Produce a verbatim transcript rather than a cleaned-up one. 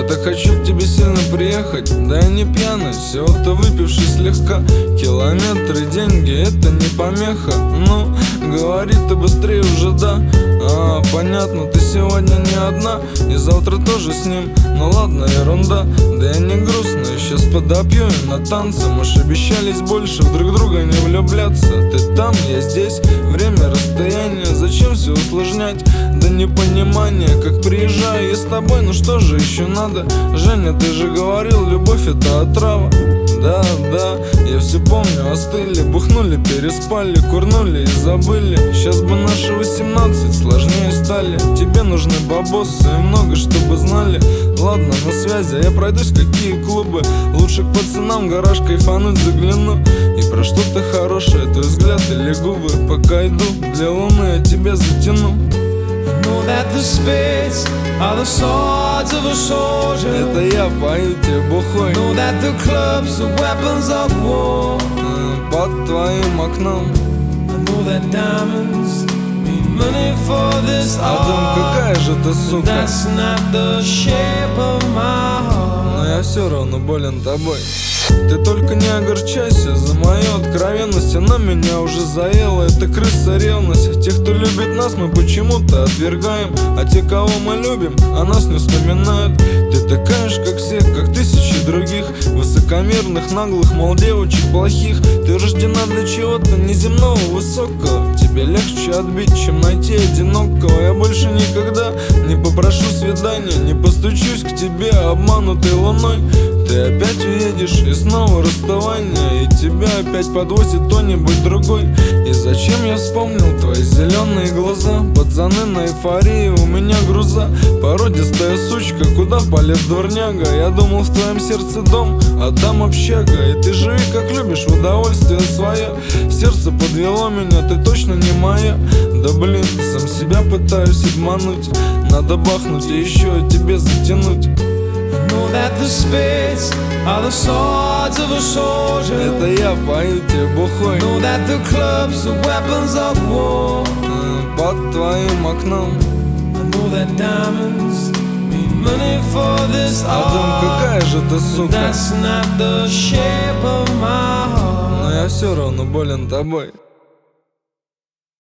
так хочу к тебе сильно приехать. Да я не пьяный, всего-то выпивший слегка. Километры, деньги, это не помеха. Ну, говори ты быстрее уже, да. А, понятно, ты сегодня не одна, и завтра тоже с ним. Ну ладно, ерунда, да я не грустный. Сейчас подопью и на танцы. Мы ж обещались больше в друг друга не влюбляться. Ты там, я здесь, время, расстояние. Зачем все усложнять? Да непонимание, как приезжаю я с тобой, ну что же еще надо? Женя, ты же говорил, любовь это отрава. Да, да, я все помню, остыли, бухнули, переспали, курнули и забыли. Сейчас бы наши восемнадцать сложнее стали. Тебе нужны бабосы и много, чтобы знали. Ладно, на связи, я пройдусь, какие клубы. Лучше к пацанам в гараж кайфануть загляну. И про что-то хорошее, твой взгляд или губы. Пока иду, для луны я тебя затяну. Know that the spades are the swords of a soldier. Это я пою тебе бухой. Know that the clubs are weapons of war. Под твоим окном. I know that diamonds mean money for this art. Адам, какая же ты сука. That's not the shape of my heart. Но я все равно болен тобой. Ты только не огорчайся за мою откровенность. Она меня уже заела, это крыса ревность. Тех, кто любит нас, мы почему-то отвергаем. А те, кого мы любим, о нас не вспоминают. Ты такая же, как все, как тысячи других высокомерных, наглых, мол, девочек плохих. Ты рождена для чего-то неземного, высокого. Тебе легче отбить, чем найти одинокого. Я больше никогда не попрошу свидания, не постучусь к тебе обманутой луной. Ты опять уедешь, и снова расставание, и тебя опять подвозит кто-нибудь другой. И зачем я вспомнил твои зеленые глаза? Пацаны на эйфории, у меня груза. Породистая сучка, куда полез дворняга? Я думал, в твоем сердце дом, а там общага. И ты живи как любишь, в удовольствие свое. Сердце подвело меня, ты точно не моя. Да блин, сам себя пытаюсь обмануть. Надо бахнуть и еще тебе затянуть. Know that the spades are the swords of a soldier. Это я пою тебе бухой. Know that the clubs are weapons of war. Под твоим окном. I know that diamonds mean money for this art. Адам, какая же ты сука. That's not the shape of my heart. Но я все равно болен тобой.